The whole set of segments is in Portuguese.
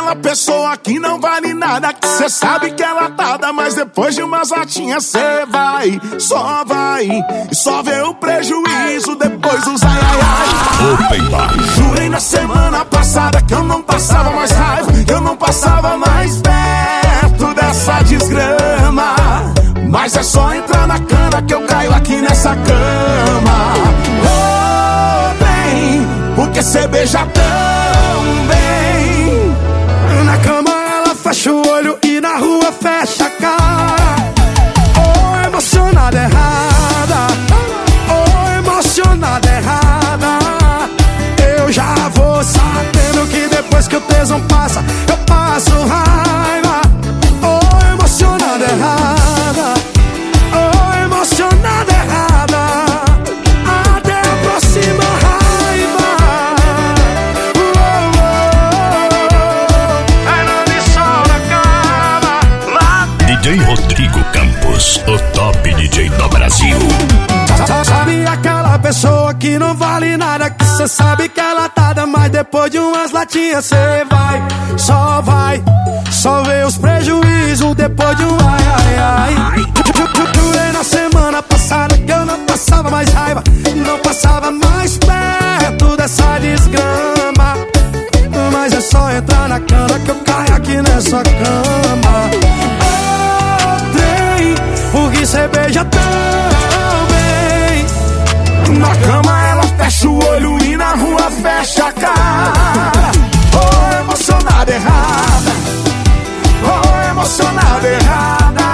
aquela pessoa que não vale nada, que cê sabe que ela tarda, mas depois de umas latinhas cê vai, e só vê o prejuízo depois dos ai ai ai. Open bar. Jurei na semana passada que eu não passava mais raiva, que eu não passava mais perto dessa desgrama, mas é só entrar na cana que eu caio aqui nessa cama. Oh, bem, porque cê beija tão bem. Na cama ela fecha o olho e na rua fecha a cara. Oh, emocionada errada, oh, emocionada errada. Eu já vou sabendo que depois que o tesão passa, eu passo raiva. Oh, emocionada errada, oh, emocionada errada. Até a próxima raiva. DJ Rodrigo Campos, o top DJ do Brasil. Sabe aquela pessoa que não vale nada, que cê sabe que ela tarda, mas depois de umas latinhas cê só vê os prejuízos depois de um ai ai ai. Jurei na semana passada que eu não passava mais raiva, não passava mais perto dessa desgrama, mas é só entrar na cana que eu caio aqui nessa cama. Porque cê beija tão bem. Na cama ela fecha o olho e na rua fecha a cara. Oh, emocionada errada, oh, emocionada errada.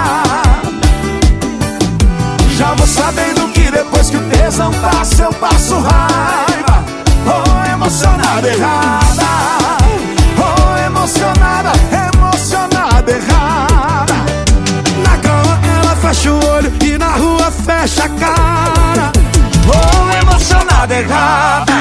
Já vou sabendo que depois que o tesão passa eu passo raiva. Oh, emocionada errada, oh, emocionada, emocionada errada. Na cama ela fecha o olho e na rua fecha a cara. Oh, emocionada errada.